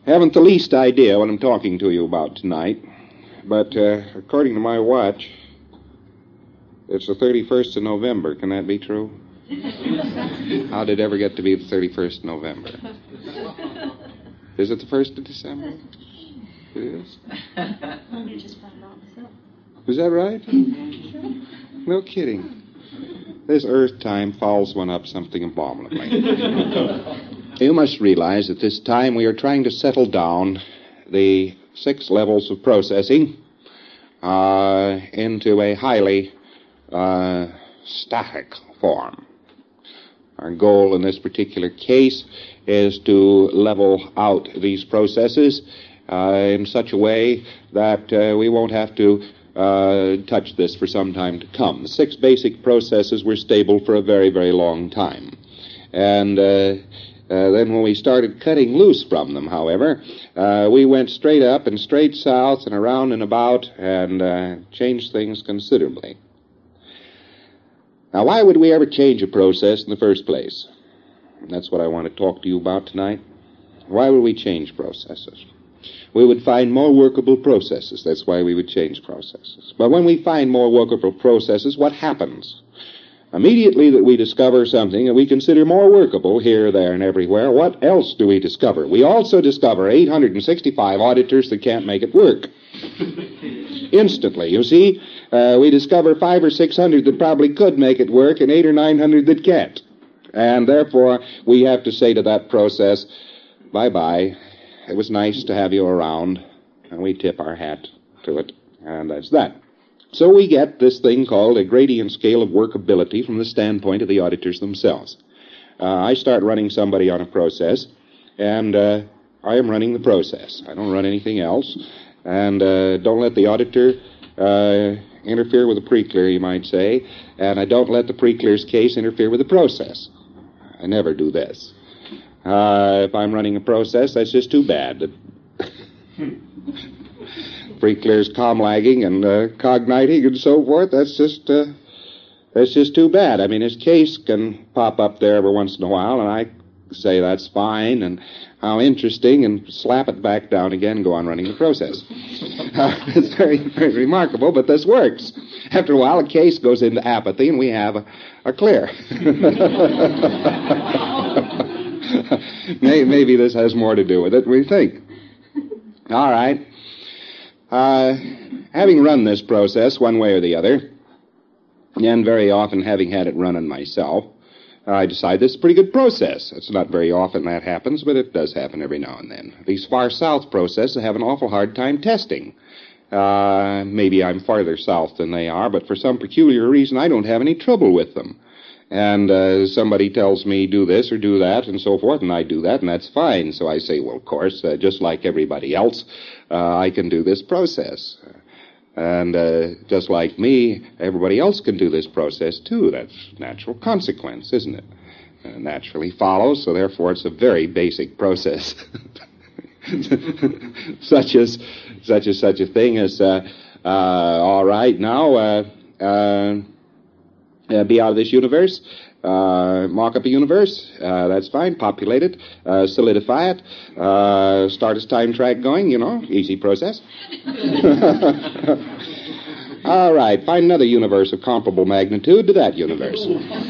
Haven't the least idea what I'm talking to you about tonight, but according to my watch, it's the 31st of November. Can that be true? How did it ever get to be the 31st of November? Is it the 1st of December? It is? Is that right? No kidding. This Earth time fouls one up something abominably. You must realize at this time we are trying to settle down the 6 levels of processing into a highly static form. Our goal in this particular case is to level out these processes in such a way that we won't have to touch this for some time to come. The 6 basic processes were stable for a very, very long time. And then when we started cutting loose from them, however, we went straight up and straight south and around and about and changed things considerably. Now, why would we ever change a process in the first place? And that's what I want to talk to you about tonight. Why would we change processes? We would find more workable processes. That's why we would change processes. But when we find more workable processes, what happens? Immediately that we discover something that we consider more workable here, there, and everywhere, what else do we discover? We also discover 865 auditors that can't make it work. Instantly, you see, we discover 500 or 600 that probably could make it work and 800 or 900 that can't. And therefore, we have to say to that process, bye-bye. It was nice to have you around, and we tip our hat to it, and that's that. So we get this thing called a gradient scale of workability from the standpoint of the auditors themselves. I start running somebody on a process, and I am running the process. I don't run anything else, and don't let the auditor interfere with the pre-clear, you might say, and I don't let the pre-clear's case interfere with the process. I never do this. If I'm running a process, that's just too bad. Pre-clear's com-lagging and cogniting and so forth, that's just too bad. I mean, his case can pop up there every once in a while, and I say that's fine, and how interesting, and slap it back down again and go on running the process. It's very, very remarkable, but this works. After a while, a case goes into apathy, and we have a clear. Maybe this has more to do with it than we think. All right. Having run this process one way or the other, and very often having had it run on myself, I decide this is a pretty good process. It's not very often that happens, but it does happen every now and then. These far south processes have an awful hard time testing. Maybe I'm farther south than they are, but for some peculiar reason I don't have any trouble with them. And somebody tells me do this or do that and so forth, and I do that, and that's fine. So I say, well, of course, just like everybody else, I can do this process. And just like me, everybody else can do this process, too. That's natural consequence, isn't it? Naturally follows, so therefore it's a very basic process. such a thing as, all right, now, be out of this universe, mock up a universe, that's fine, populate it, solidify it, start its time track going, easy process. All right, find another universe of comparable magnitude to that universe.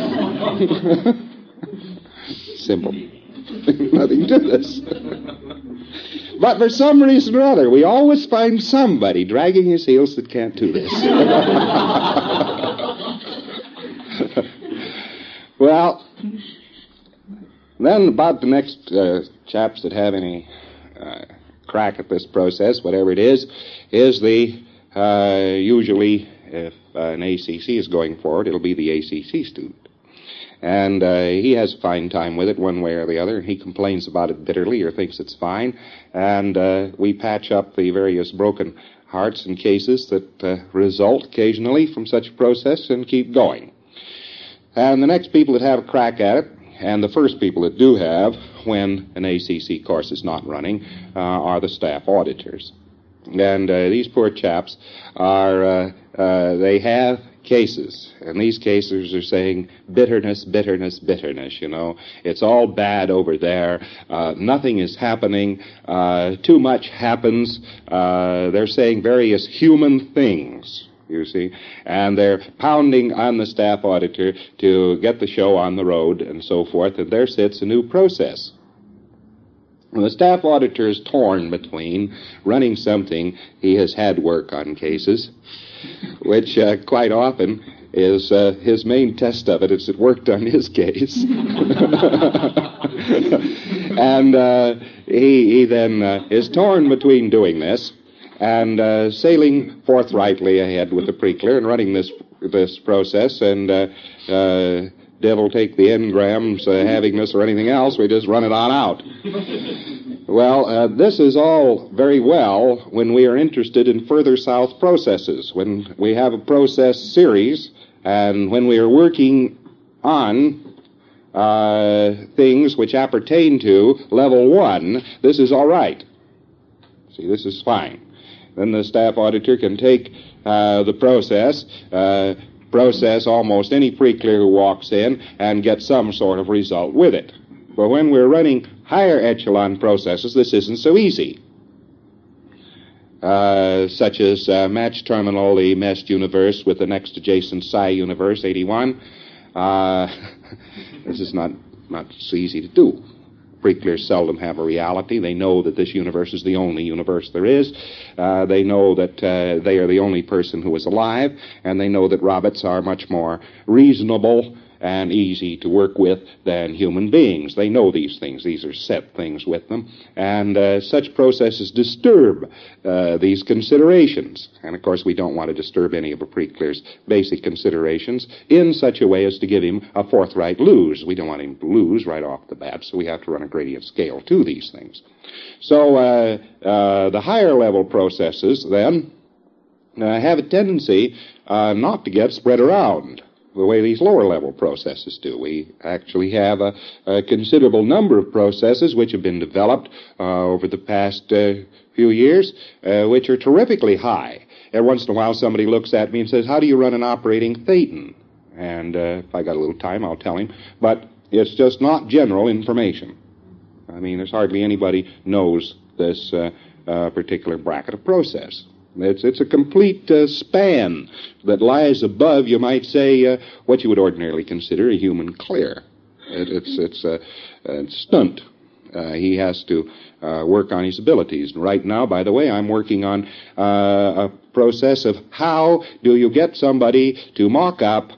Simple. Nothing to this. But for some reason or other, we always find somebody dragging his heels that can't do this. Well, then about the next chaps that have any crack at this process, whatever it is the, usually, if an ACC is going forward, it'll be the ACC student. And he has a fine time with it one way or the other. He complains about it bitterly or thinks it's fine. And we patch up the various broken hearts and cases that result occasionally from such a process and keep going. And the next people that have a crack at it, and the first people that do have when an ACC course is not running, are the staff auditors. And these poor chaps are, they have cases. And these cases are saying bitterness, bitterness, bitterness, It's all bad over there. Nothing is happening. Too much happens. They're saying various human things, you see. And they're pounding on the staff auditor to get the show on the road and so forth. And there sits a new process. Well, the staff auditor is torn between running something he has had work on cases, which quite often is his main test of it is it worked on his case. And he then is torn between doing this and sailing forthrightly ahead with the Precler and running this process, and devil take the engrams, having this or anything else, we just run it on out. Well, this is all very well when we are interested in further south processes, when we have a process series, and when we are working on things which appertain to level 1, this is all right. See, this is fine. Then the staff auditor can take the process almost any Precler who walks in and get some sort of result with it. But when we're running higher echelon processes, this isn't so easy. Such as match terminal, the meshed universe with the next adjacent psi universe, 81. This is not so easy to do. Preclers seldom have a reality. They know that this universe is the only universe there is. They know that they are the only person who is alive, and they know that robots are much more reasonable and easy to work with than human beings. They know these things. These are set things with them. And such processes disturb these considerations. And, of course, we don't want to disturb any of a Precler's basic considerations in such a way as to give him a forthright lose. We don't want him to lose right off the bat, so we have to run a gradient scale to these things. So the higher level processes, then, have a tendency not to get spread around the way these lower-level processes do. We actually have a considerable number of processes which have been developed over the past few years, which are terrifically high. Every once in a while somebody looks at me and says, how do you run an operating Thetan? And if I got a little time, I'll tell him. But it's just not general information. I mean, there's hardly anybody knows this particular bracket of process. It's a complete span that lies above, you might say, what you would ordinarily consider a human clear. It's a stunt. He has to work on his abilities. Right now, by the way, I'm working on a process of how do you get somebody to mock up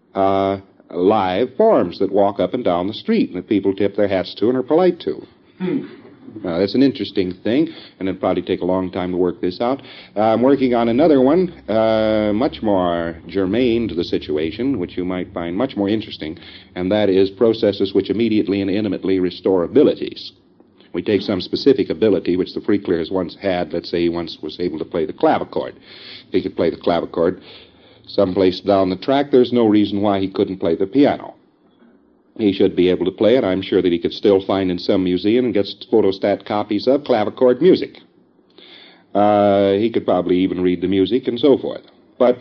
live forms that walk up and down the street and that people tip their hats to and are polite to. That's an interesting thing, and it'll probably take a long time to work this out. I'm working on another one, much more germane to the situation, which you might find much more interesting, and that is processes which immediately and intimately restore abilities. We take some specific ability which the Precler has once had. Let's say he once was able to play the clavichord. If he could play the clavichord someplace down the track, there's no reason why he couldn't play the piano. He should be able to play it. I'm sure that he could still find in some museum and get photostat copies of clavichord music. He could probably even read the music and so forth. But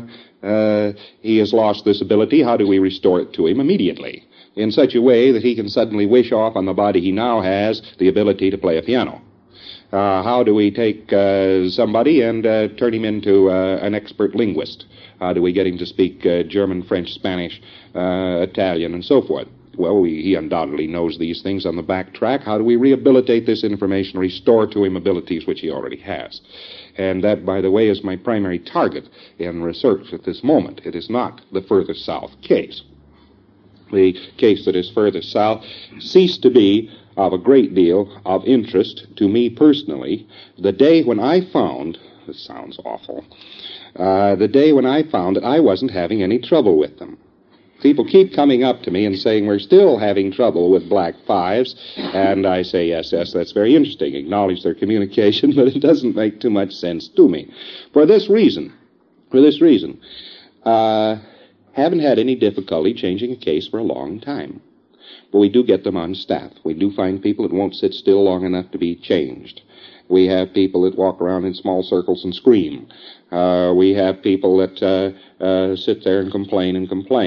he has lost this ability. How do we restore it to him immediately? In such a way that he can suddenly wish off on the body he now has the ability to play a piano. How do we take somebody and turn him into an expert linguist? How do we get him to speak German, French, Spanish, Italian, and so forth? Well, he undoubtedly knows these things on the back track. How do we rehabilitate this information, restore to him abilities which he already has? And that, by the way, is my primary target in research at this moment. It is not the further south case. The case that is further south ceased to be of a great deal of interest to me personally the day when I found, this sounds awful, the day when I found that I wasn't having any trouble with them. People keep coming up to me and saying, we're still having trouble with black fives, and I say, yes, that's very interesting. Acknowledge their communication, but it doesn't make too much sense to me. For this reason, haven't had any difficulty changing a case for a long time. But we do get them on staff. We do find people that won't sit still long enough to be changed. We have people that walk around in small circles and scream. We have people that sit there and complain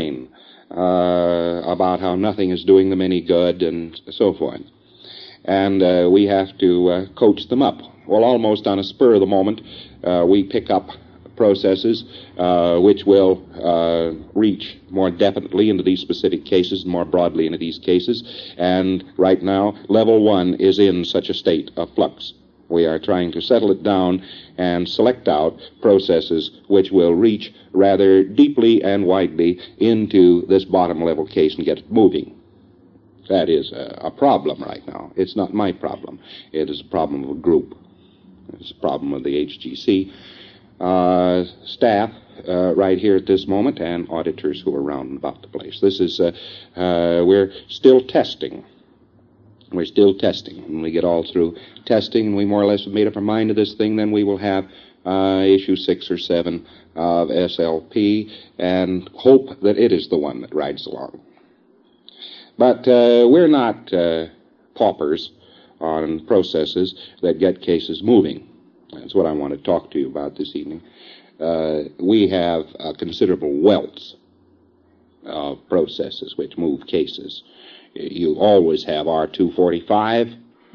about how nothing is doing them any good and so forth. And we have to coach them up. Well, almost on a spur of the moment, we pick up processes which will reach more definitely into these specific cases and more broadly into these cases. And right now, level 1 is in such a state of flux. We are trying to settle it down and select out processes which will reach rather deeply and widely into this bottom level case and get it moving. That is a problem right now. It's not my problem. It is a problem of a group. It's a problem of the HGC staff right here at this moment and auditors who are around and about the place. This is, we're still testing. We're still testing. When we get all through testing and we more or less have made up our mind to this thing, then we will have issue 6 or 7 of SLP and hope that it is the one that rides along. But we're not paupers on processes that get cases moving. That's what I want to talk to you about this evening. We have a considerable wealth of processes which move cases. You always have R245.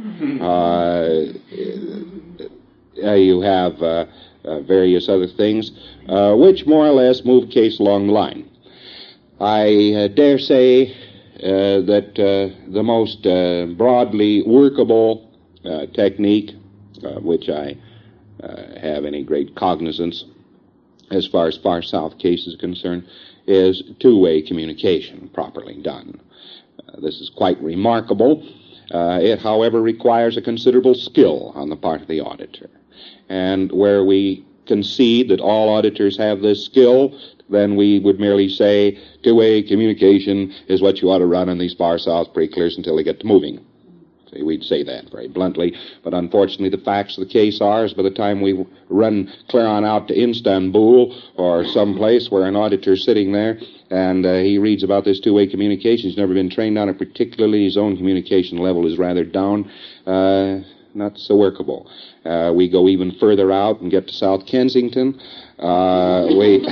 You have various other things which more or less move case along the line. I dare say that the most broadly workable technique, which I have any great cognizance as far south cases are concerned, is two-way communication properly done. This is quite remarkable. It, however, requires a considerable skill on the part of the auditor. And where we concede that all auditors have this skill, then we would merely say two-way communication is what you ought to run in these far south pre-clears until they get to moving. See, we'd say that very bluntly, but unfortunately the facts of the case are, is by the time we run clear on out to Istanbul or someplace where an auditor's sitting there and he reads about this two-way communication, he's never been trained on it particularly, his own communication level is rather down, not so workable. We go even further out and get to South Kensington. We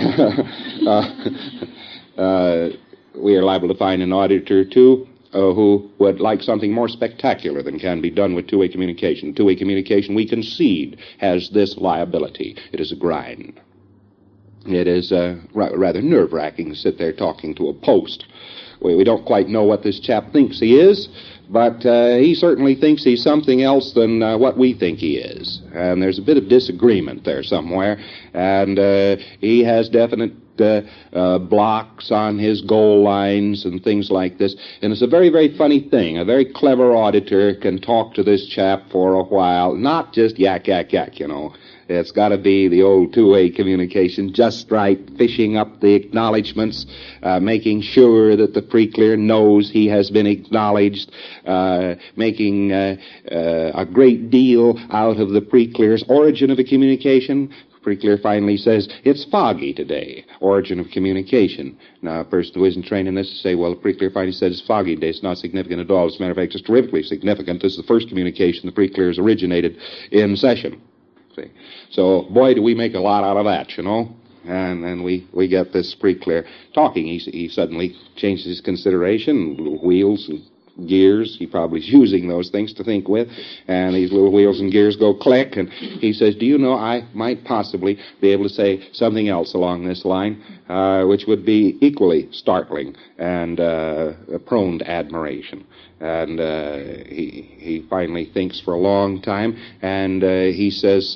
are liable to find an auditor, too, who would like something more spectacular than can be done with two-way communication. Two-way communication, we concede, has this liability. It is a grind. It is rather nerve-wracking to sit there talking to a post. We don't quite know what this chap thinks he is, but he certainly thinks he's something else than what we think he is. And there's a bit of disagreement there somewhere, and he has definite blocks on his goal lines and things like this. And it's a very, very funny thing. A very clever auditor can talk to this chap for a while, not just yak, yak, yak, you know. It's got to be the old two-way communication, just right, fishing up the acknowledgments, making sure that the pre-clear knows he has been acknowledged, making a great deal out of the pre-clear's origin of the communication. Pre-clear finally says, it's foggy today, origin of communication. Now, a person who isn't trained in this will say, well, the pre-clear finally says it's foggy today. It's not significant at all. As a matter of fact, it's terrifically significant. This is the first communication the pre-clear has originated in session. See? So, boy, do we make a lot out of that, you know. And then we get this pre-clear talking. He suddenly changes his consideration, little wheels and gears. He probably is using those things to think with. And these little wheels and gears go click. And he says, do you know, I might possibly be able to say something else along this line, which would be equally startling and prone to admiration. And he finally thinks for a long time, and he says,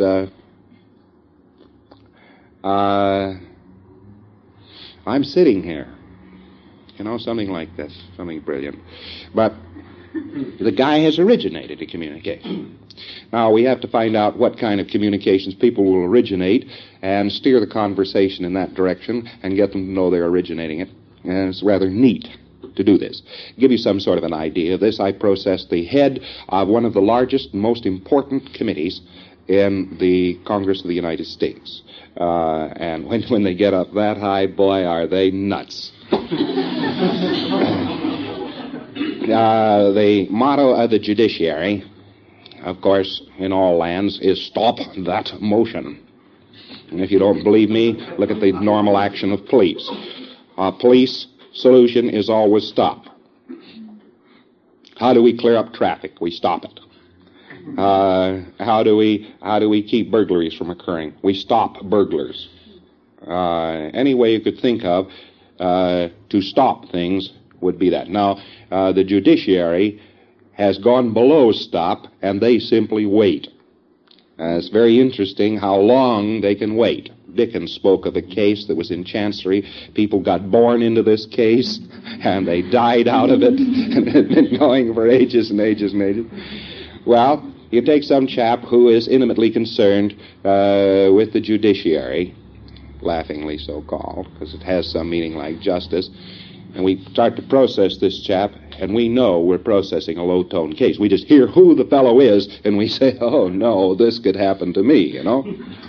I'm sitting here. You know, something like this, something brilliant. But the guy has originated a communication. Now, we have to find out what kind of communications people will originate and steer the conversation in that direction and get them to know they're originating it. And it's rather neat to do this. To give you some sort of an idea of this, I processed the head of one of the largest and most important committees in the Congress of the United States. And when they get up that high, boy, are they nuts. The motto of the judiciary, of course, in all lands, is stop that motion. And if you don't believe me, look at the normal action of police. Police solution is always stop. How do we clear up traffic? We stop it. How do we keep burglaries from occurring? We stop burglars. Any way you could think of to stop things would be that. Now, the judiciary has gone below stop, and they simply wait. It's very interesting how long they can wait. Dickens spoke of a case that was in Chancery. People got born into this case, and they died out of it, and it had been going for ages and ages and ages. Well, you take some chap who is intimately concerned with the judiciary, laughingly so-called, because it has some meaning like justice, and we start to process this chap, and we know we're processing a low-tone case. We just hear who the fellow is, and we say, oh, no, this could happen to me, you know.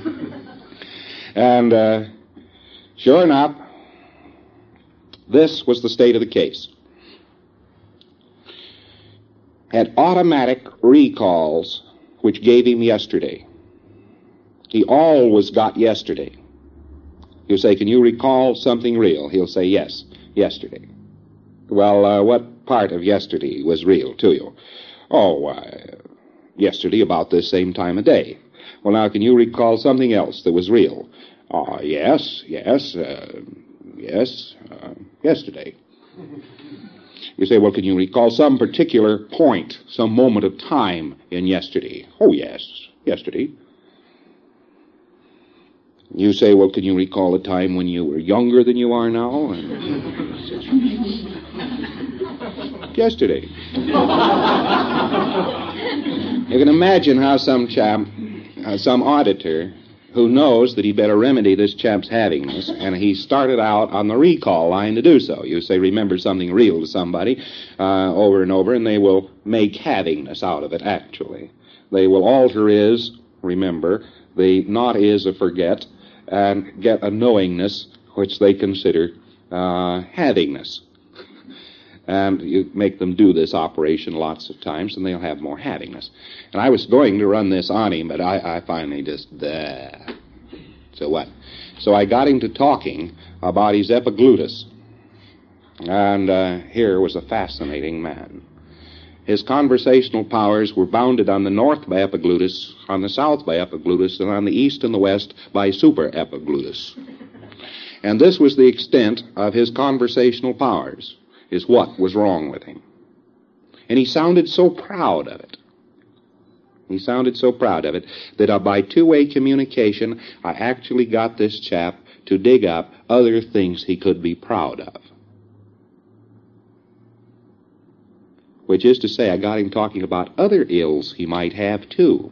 And sure enough, this was the state of the case. Had automatic recalls, which gave him yesterday. He always got yesterday. You say, can you recall something real? He'll say, yes, yesterday. Well, what part of yesterday was real to you? Oh, yesterday about this same time of day. Well, now, can you recall something else that was real? Yes, yesterday. You say, well, can you recall some particular point, some moment of time in yesterday? Oh, yes, yesterday. You say, well, can you recall a time when you were younger than you are now? Yesterday. You can imagine how some chap, some auditor, who knows that he better remedy this chap's havingness, and he started out on the recall line to do so. You say, remember something real to somebody over and over, and they will make havingness out of it, actually. They will alter is, remember, the not is a forget, and get a knowingness which they consider havingness. And you make them do this operation lots of times, and they'll have more havingness. And I was going to run this on him, but I finally just, So what? So I got him to talking about his epiglottis. And here was a fascinating man. His conversational powers were bounded on the north by epiglottis, on the south by epiglottis, and on the east and the west by superepiglottis. And this was the extent of his conversational powers, is what was wrong with him. And he sounded so proud of it. He sounded so proud of it that by two-way communication, I actually got this chap to dig up other things he could be proud of. Which is to say, I got him talking about other ills he might have, too.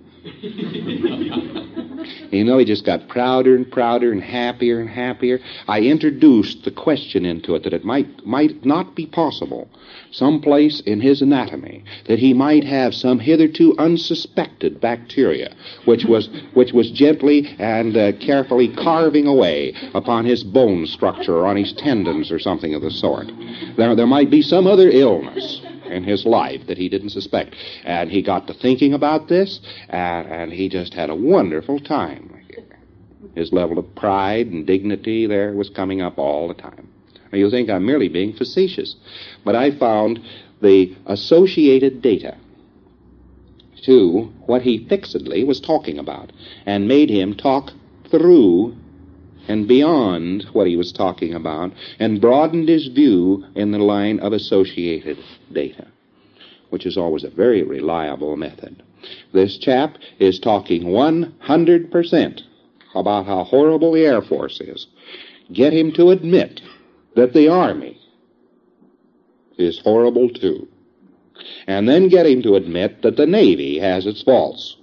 You know, he just got prouder and prouder and happier. I introduced the question into it that it might not be possible, someplace in his anatomy, that he might have some hitherto unsuspected bacteria, which was gently and carefully carving away upon his bone structure or on his tendons or something of the sort. There might be some other illness in his life that he didn't suspect. And he got to thinking about this, and he just had a wonderful time. His level of pride and dignity there was coming up all the time. Now, you think I'm merely being facetious, but I found the associated data to what he fixedly was talking about and made him talk through and beyond what he was talking about, and broadened his view in the line of associated data, which is always a very reliable method. This chap is talking 100% about how horrible the Air Force is. Get him to admit that the Army is horrible too. And then get him to admit that the Navy has its faults.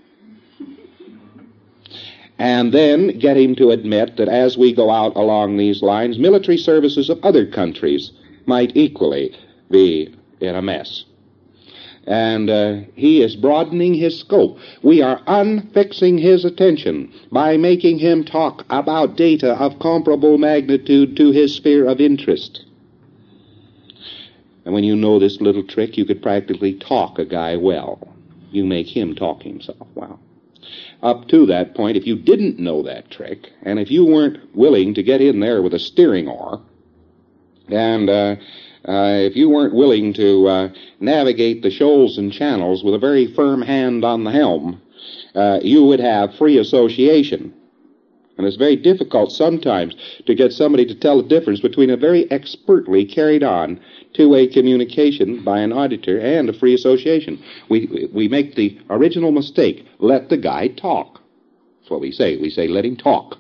And then get him to admit that as we go out along these lines, military services of other countries might equally be in a mess. And he is broadening his scope. We are unfixing his attention by making him talk about data of comparable magnitude to his sphere of interest. And when you know this little trick, you could practically talk a guy well. You make him talk himself well. Up to that point, if you didn't know that trick, and if you weren't willing to get in there with a steering oar, and if you weren't willing to navigate the shoals and channels with a very firm hand on the helm, you would have free association. And it's very difficult sometimes to get somebody to tell the difference between a very expertly carried on two-way communication by an auditor and a free association. We make the original mistake. Let the guy talk. That's what we say. We say, let him talk.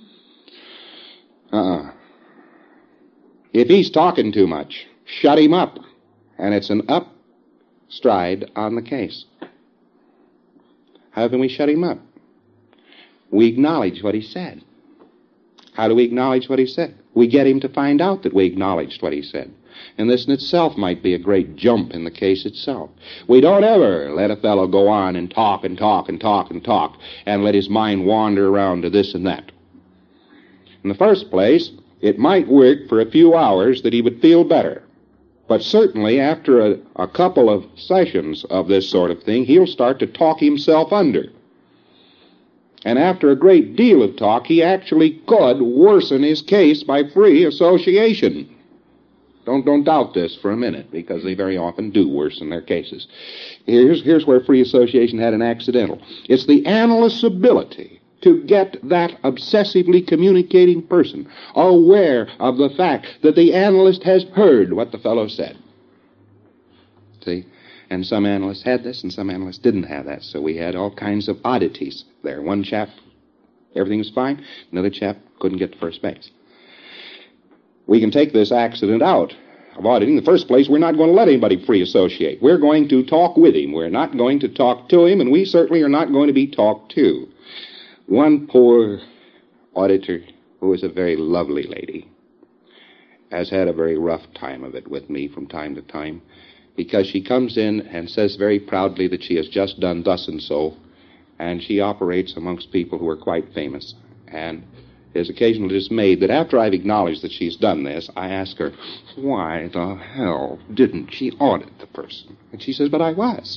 If he's talking too much, shut him up. And it's an up stride on the case. How can we shut him up? We acknowledge what he said. How do we acknowledge what he said? We get him to find out that we acknowledged what he said. And this in itself might be a great jump in the case itself. We don't ever let a fellow go on and talk and talk and talk and talk and let his mind wander around to this and that. In the first place, it might work for a few hours that he would feel better. But certainly after a couple of sessions of this sort of thing, he'll start to talk himself under. And after a great deal of talk, he actually could worsen his case by free association. Don't doubt this for a minute, because they very often do worsen their cases. Here's where free association had an accidental. It's the analyst's ability to get that obsessively communicating person aware of the fact that the analyst has heard what the fellow said. See? And some analysts had this, and some analysts didn't have that. So we had all kinds of oddities there. One chap, everything was fine. Another chap couldn't get to first base. We can take this accident out of auditing. In the first place, we're not going to let anybody free associate. We're going to talk with him. We're not going to talk to him, and we certainly are not going to be talked to. One poor auditor, who is a very lovely lady, has had a very rough time of it with me from time to time, because she comes in and says very proudly that she has just done thus and so, and she operates amongst people who are quite famous. And is occasionally dismayed that after I've acknowledged that she's done this, I ask her, why the hell didn't she audit the person? And she says, but I was.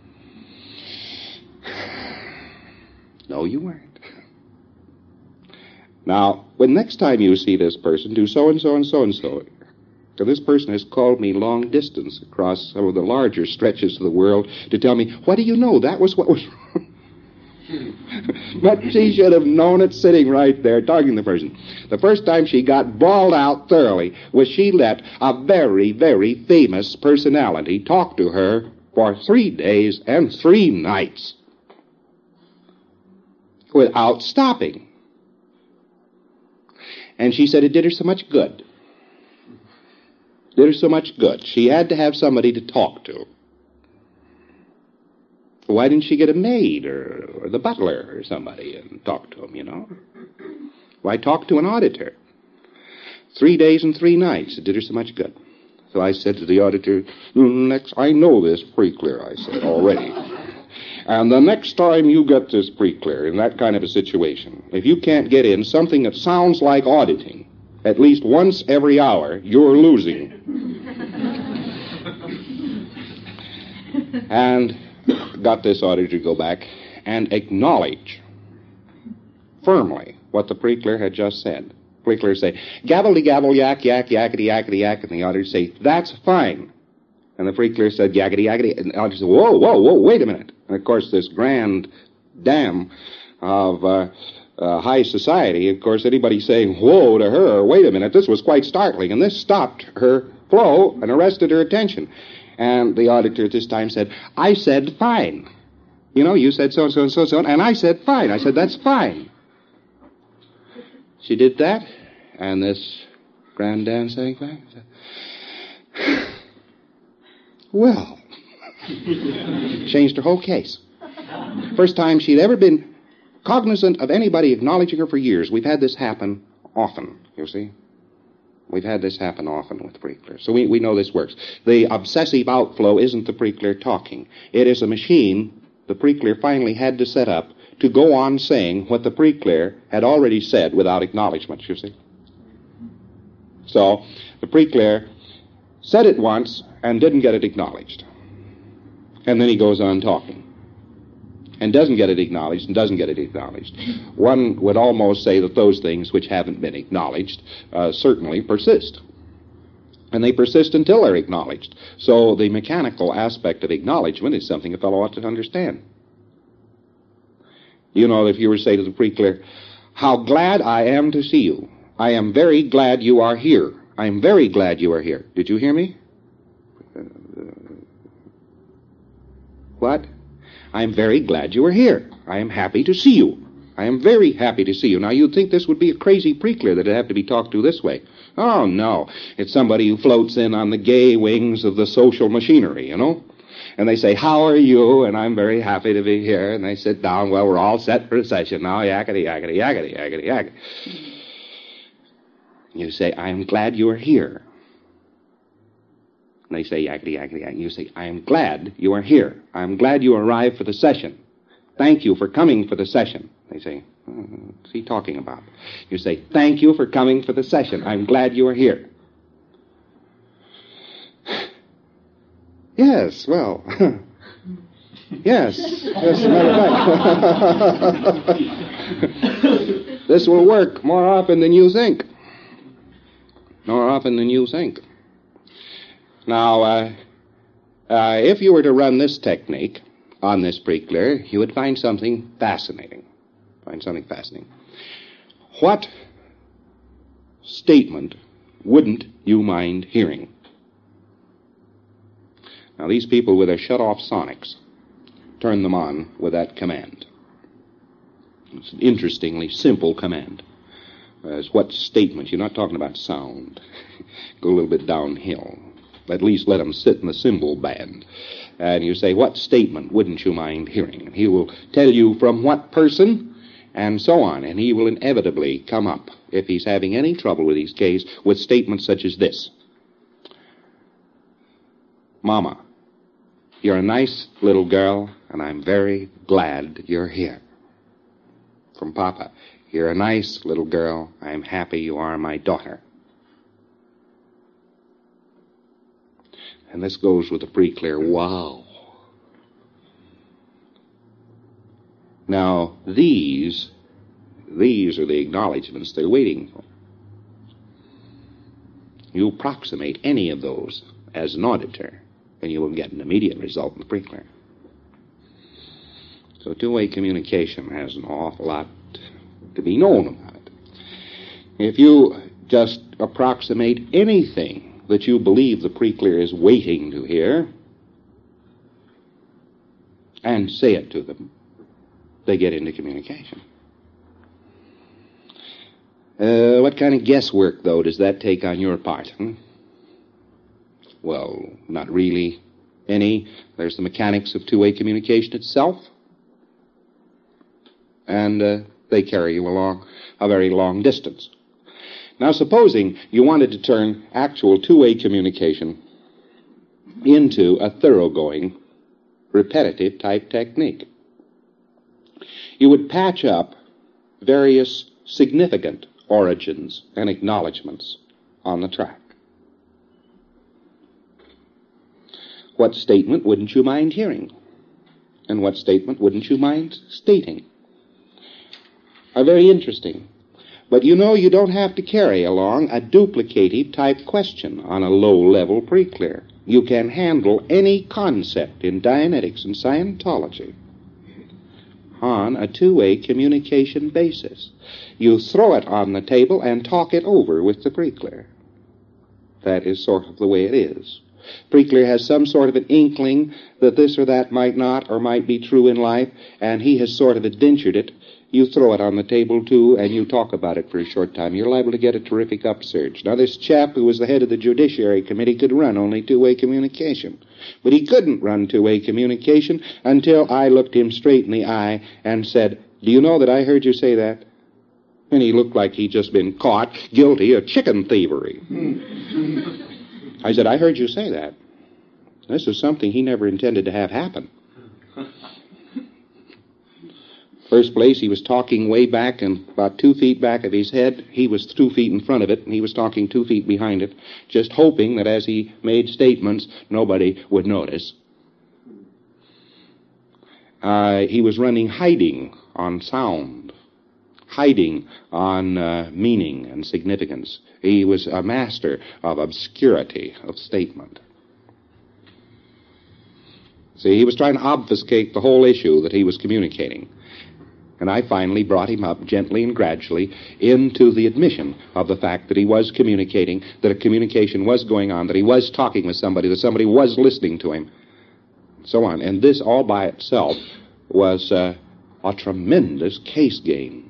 No, you weren't. Now, when next time you see this person, do so-and-so and so-and-so. So this person has called me long distance across some of the larger stretches of the world to tell me, what do you know? That was what was wrong. But she should have known it sitting right there talking to the person. The first time she got bawled out thoroughly was she let a very, very famous personality talk to her for 3 days and 3 nights without stopping. And she said it did her so much good. Did her so much good. She had to have somebody to talk to. Why didn't she get a maid or the butler or somebody and talk to him, you know? Why talk to an auditor? 3 days and 3 nights. It did her so much good. So I said to the auditor, next, I know this pretty clear, I said, already. And the next time you get this pretty clear in that kind of a situation, if you can't get in something that sounds like auditing at least once every hour, you're losing. And got this auditor to go back and acknowledge firmly what the pre-clear had just said. Pre-clear say, gabble-de-gabble, yak, yak, yakety, yakety, yak, and the auditor say, that's fine. And the pre-clear said, yakety, yakety, and the auditor said, whoa, whoa, whoa, wait a minute. And of course, this grand dam of high society, of course, anybody saying whoa to her, or wait a minute, this was quite startling, and this stopped her flow and arrested her attention. And the auditor at this time said, I said fine. You know, you said so-and-so and so-and-so, and I said fine. I said, that's fine. She did that, and this grand dame saying back, said, well, changed her whole case. First time she'd ever been cognizant of anybody acknowledging her for years. We've had this happen often, you see. We've had this happen often with pre-clear. So we know this works. The obsessive outflow isn't the pre-clear talking. It is a machine the pre-clear finally had to set up to go on saying what the pre-clear had already said without acknowledgement, you see. So the pre-clear said it once and didn't get it acknowledged. And then he goes on talking and doesn't get it acknowledged and doesn't get it acknowledged. One would almost say that those things which haven't been acknowledged certainly persist. And they persist until they're acknowledged. So the mechanical aspect of acknowledgement is something a fellow ought to understand. You know, if you were to say to the pre-clear, how glad I am to see you. I am very glad you are here. I am very glad you are here. Did you hear me? What? I am very glad you are here. I am happy to see you. I am very happy to see you. Now, you'd think this would be a crazy pre-clear that would have to be talked to this way. Oh, no. It's somebody who floats in on the gay wings of the social machinery, you know? And they say, how are you? And I'm very happy to be here. And they sit down. Well, we're all set for a session now. Yakety, yakety, yakety, yakety, yakety. You say, I am glad you are here. And they say, yakety, yakety, yakety. You say, I am glad you are here. I am glad you arrived for the session. Thank you for coming for the session. They say, what's he talking about? You say, thank you for coming for the session. I'm glad you are here. Yes, well, yes, as a matter of fact. This will work more often than you think. More often than you think. Now, if you were to run this technique on this pre-clear, you would find something fascinating. What statement wouldn't you mind hearing? Now, these people with their shut-off sonics turn them on with that command. It's an interestingly simple command. As what statement? You're not talking about sound. Go a little bit downhill. At least let them sit in the cymbal band. And you say, what statement wouldn't you mind hearing? And he will tell you from what person, and so on. And he will inevitably come up, if he's having any trouble with these gays, with statements such as this. Mama, you're a nice little girl, and I'm very glad you're here. From Papa, you're a nice little girl. I'm happy you are my daughter. And this goes with the pre-clear, wow. Now, these are the acknowledgments they're waiting for. You approximate any of those as an auditor, and you will get an immediate result in the pre-clear. So two-way communication has an awful lot to be known about it. If you just approximate anything that you believe the pre-clear is waiting to hear and say it to them, they get into communication. What kind of guesswork, though, does that take on your part? Well, not really any. There's the mechanics of two-way communication itself. And they carry you along a very long distance. Now, supposing you wanted to turn actual two-way communication into a thoroughgoing, repetitive type technique, you would patch up various significant origins and acknowledgments on the track. What statement wouldn't you mind hearing? And what statement wouldn't you mind stating? Are very interesting. But you know, you don't have to carry along a duplicative type question on a low-level pre-clear. You can handle any concept in Dianetics and Scientology on a two-way communication basis. You throw it on the table and talk it over with the pre-clear. That is sort of the way it is. Pre-clear has some sort of an inkling that this or that might not or might be true in life, and he has sort of adventured it. You throw it on the table, too, and you talk about it for a short time. You're liable to get a terrific upsurge. Now, this chap who was the head of the Judiciary Committee could run only two-way communication. But he couldn't run two-way communication until I looked him straight in the eye and said, "Do you know that I heard you say that?" And he looked like he'd just been caught guilty of chicken thievery. I said, "I heard you say that." This is something he never intended to have happen. First place, he was talking way back and about 2 feet back of his head. He was 2 feet in front of it, and he was talking 2 feet behind it, just hoping that as he made statements, nobody would notice. He was hiding on sound, hiding on meaning and significance. He was a master of obscurity of statement. See, he was trying to obfuscate the whole issue that he was communicating. And I finally brought him up gently and gradually into the admission of the fact that he was communicating, that a communication was going on, that he was talking with somebody, that somebody was listening to him, so on. And this all by itself was a tremendous case gain.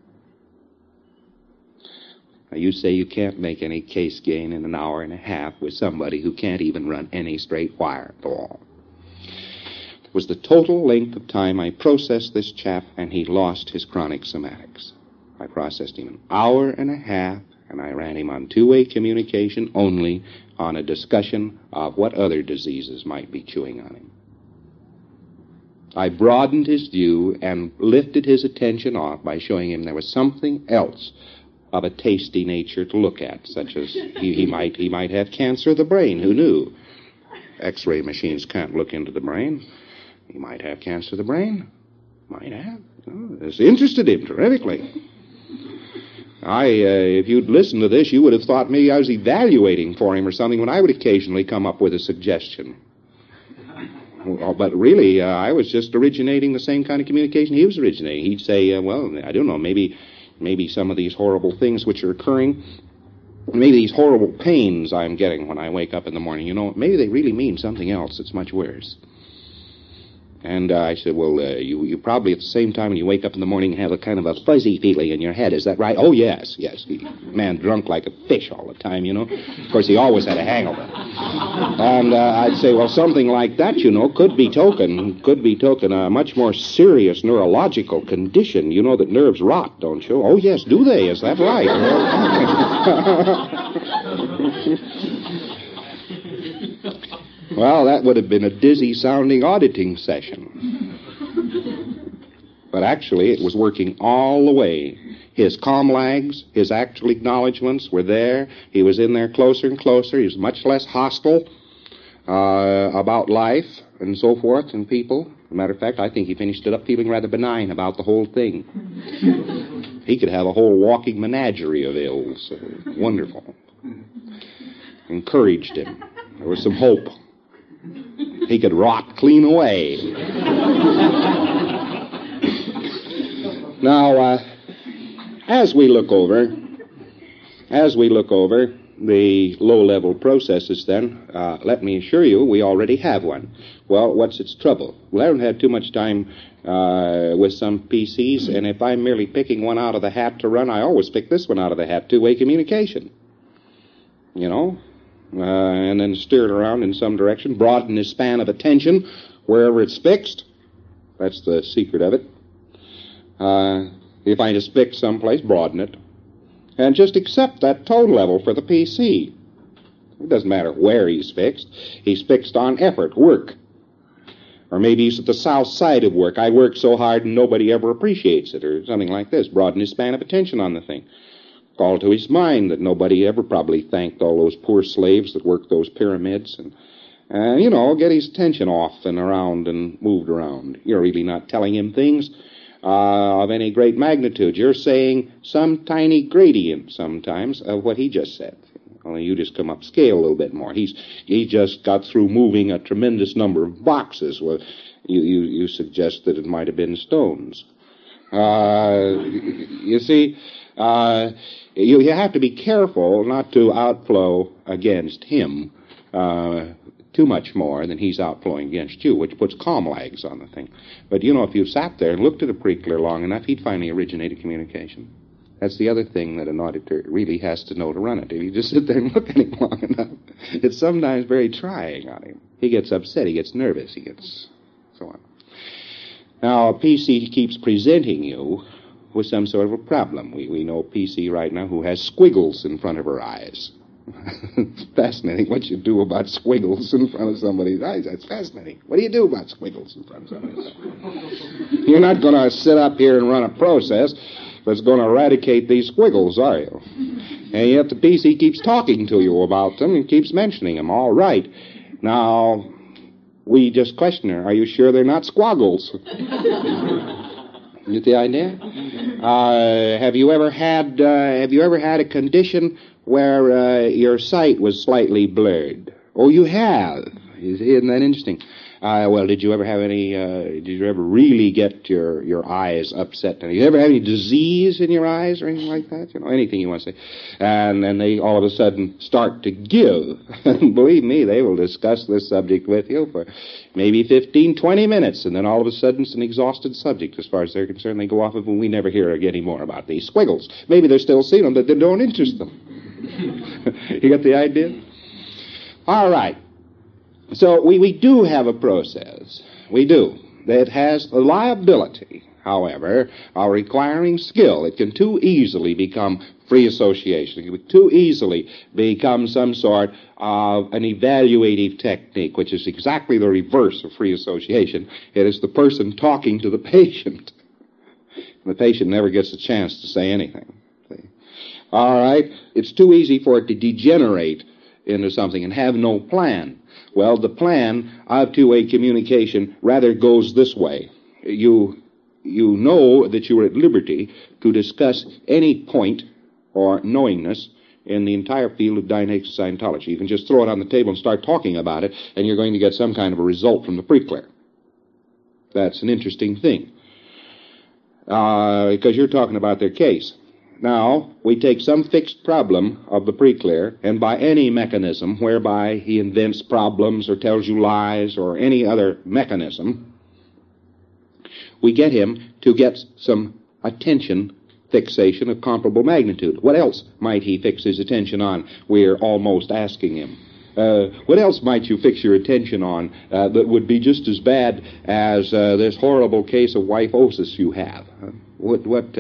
Now, you say you can't make any case gain in an hour and a half with somebody who can't even run any straight wire at all. Was the total length of time I processed this chap, and he lost his chronic somatics. I processed him an hour and a half, and I ran him on two-way communication only on a discussion of what other diseases might be chewing on him. I broadened his view and lifted his attention off by showing him there was something else of a tasty nature to look at, such as he might have cancer of the brain. Who knew? X-ray machines can't look into the brain. He might have cancer of the brain. Might have. This interested him terrifically. If you'd listened to this, you would have thought maybe I was evaluating for him or something when I would occasionally come up with a suggestion. But really, I was just originating the same kind of communication he was originating. He'd say, well, I don't know, maybe some of these horrible things which are occurring, maybe these horrible pains I'm getting when I wake up in the morning, maybe they really mean something else that's much worse. And I said, well, you probably at the same time when you wake up in the morning have a kind of a fuzzy feeling in your head. Is that right? Oh, yes. Man drunk like a fish all the time, Of course, he always had a hangover. And I'd say, well, something like that, could be token a much more serious neurological condition. You know that nerves rot, don't you? Oh, yes, do they? Is that right? Well, that would have been a dizzy-sounding auditing session. But actually, it was working all the way. His calm lags, his actual acknowledgments were there. He was in there closer and closer. He was much less hostile about life and so forth and people. As a matter of fact, I think he finished it up feeling rather benign about the whole thing. He could have a whole walking menagerie of ills. Wonderful. Encouraged him. There was some hope. He could rot clean away. Now, as we look over the low-level processes, then, let me assure you, we already have one. Well, what's its trouble? Well, I don't have too much time with some PCs, and if I'm merely picking one out of the hat to run, I always pick this one out of the hat, two-way communication. And then steer it around in some direction, broaden his span of attention wherever it's fixed. That's the secret of it. If I just fix someplace, broaden it. And just accept that tone level for the PC. It doesn't matter where he's fixed. He's fixed on effort, work. Or maybe he's at the south side of work. I work so hard and nobody ever appreciates it, or something like this. Broaden his span of attention on the thing. Call to his mind that nobody ever probably thanked all those poor slaves that worked those pyramids and get his attention off and around and moved around. You're really not telling him things of any great magnitude. You're saying some tiny gradient sometimes of what he just said. Only you just come upscale a little bit more. He just got through moving a tremendous number of boxes. Well, you suggest that it might have been stones. You see, you have to be careful not to outflow against him too much more than he's outflowing against you, which puts calm lags on the thing. But, if you sat there and looked at a pre-clear long enough, he'd finally originate a communication. That's the other thing that an auditor really has to know to run it. If you just sit there and look at him long enough, it's sometimes very trying on him. He gets upset, he gets nervous, he gets so on. Now, a PC keeps presenting you with some sort of a problem. We know a PC right now who has squiggles in front of her eyes. It's fascinating what you do about squiggles in front of somebody's eyes. That's fascinating. What do you do about squiggles in front of somebody's eyes? You're not going to sit up here and run a process that's going to eradicate these squiggles, are you? And yet the PC keeps talking to you about them and keeps mentioning them. All right. Now, we just question her. Are you sure they're not squaggles? You get the idea? Have you ever had a condition where your sight was slightly blurred? Oh, you have. Isn't that interesting? Well, did you ever really get your eyes upset? Did you ever have any disease in your eyes or anything like that? Anything you want to say. And then they all of a sudden start to give. And believe me, they will discuss this subject with you for maybe 15, 20 minutes, and then all of a sudden it's an exhausted subject as far as they're concerned. They go off of, and we never hear any more about these squiggles. Maybe they're still seeing them, but they don't interest them. You get the idea? All right. So we do have a process. We do. That has a liability, however, of requiring skill. It can too easily become free association. It can too easily become some sort of an evaluative technique, which is exactly the reverse of free association. It is the person talking to the patient. The patient never gets a chance to say anything. See? All right? It's too easy for it to degenerate into something and have no plan. Well, the plan of two-way communication rather goes this way. You know that you are at liberty to discuss any point or knowingness in the entire field of Dianetics Scientology. You can just throw it on the table and start talking about it, and you're going to get some kind of a result from the pre-clear. That's an interesting thing, because you're talking about their case. Now, we take some fixed problem of the pre-clear, and by any mechanism whereby he invents problems or tells you lies or any other mechanism, we get him to get some attention fixation of comparable magnitude. What else might he fix his attention on? We're almost asking him. What else might you fix your attention on that would be just as bad as this horrible case of wifosis you have? What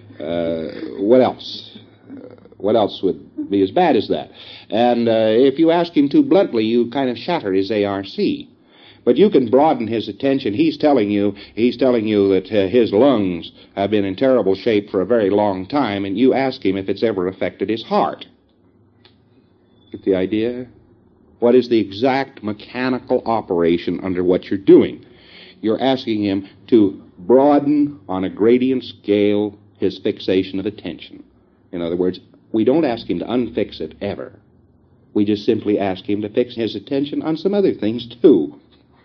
else? What else would be as bad as that? And if you ask him too bluntly, you kind of shatter his ARC. But you can broaden his attention. He's telling you that his lungs have been in terrible shape for a very long time, and you ask him if it's ever affected his heart. Get the idea? What is the exact mechanical operation under what you're doing? You're asking him to broaden on a gradient scale his fixation of attention. In other words, we don't ask him to unfix it ever. We just simply ask him to fix his attention on some other things too.